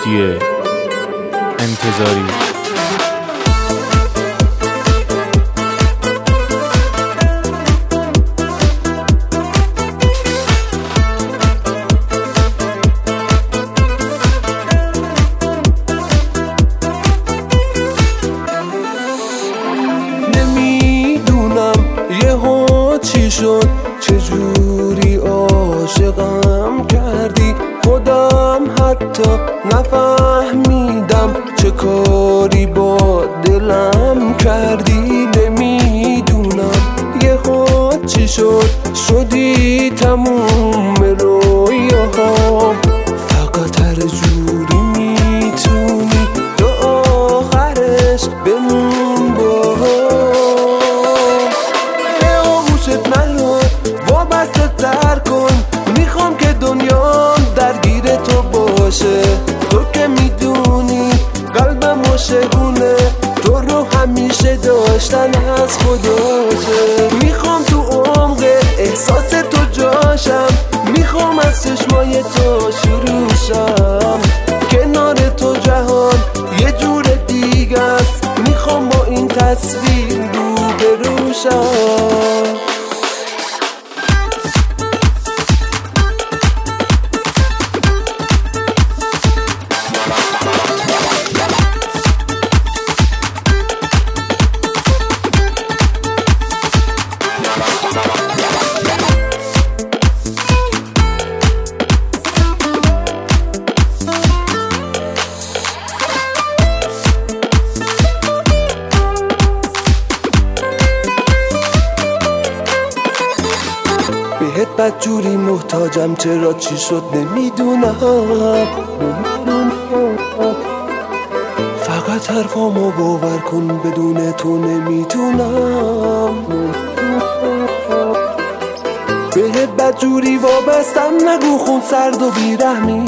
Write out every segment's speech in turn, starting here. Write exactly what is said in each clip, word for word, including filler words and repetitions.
مهدی انتظاری. چی شد چجوری عاشقم کردی، خودم حتی نفهمیدم چه کاری با دلم کردی. نمیدونم یهو چی شد شدی تموم رویاهام، فقط هر جوری میتونی تا آخرش بمون با منو وابسته تر کن. میخوام که دنیام درگیر تو باشه، تو که میدونی قلبم عاشقونه، تو رو همیشه داشتن از خداشه. میخوام تو عمق احساس تو جاشم، میخوام از چشمای تو شروع شم. کنار تو جهان یه جور دیگه است، میخوام با این تصویر روبرو شم. بهت بدجوری محتاجم، چرا چی شد نمیدونم. فقط حرفامو باور کن، بدون تو نمیتونم. بهت بدجوری وابستم، نگو خون سرد و بیرحمی.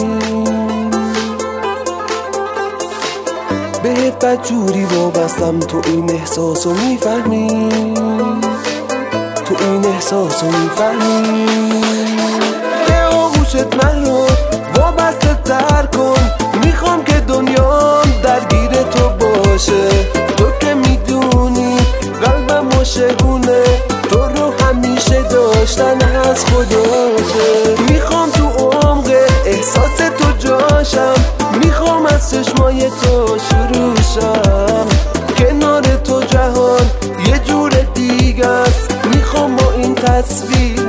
بهت بدجوری وابستم، تو این احساسو میفهمی، تو این احساسو میفهمی. به آغوشت من رو وابسته تر کن، میخوام که دنیام درگیر تو باشه، تو که میدونی قلبم عاشقونه، تو رو همیشه داشتن از خداشه. میخوام تو عمق احساس تو جاشم، میخوام از چشمای تو شروع شم. کنار تو جهان یه جور دیگه است، میخوام با این تصویر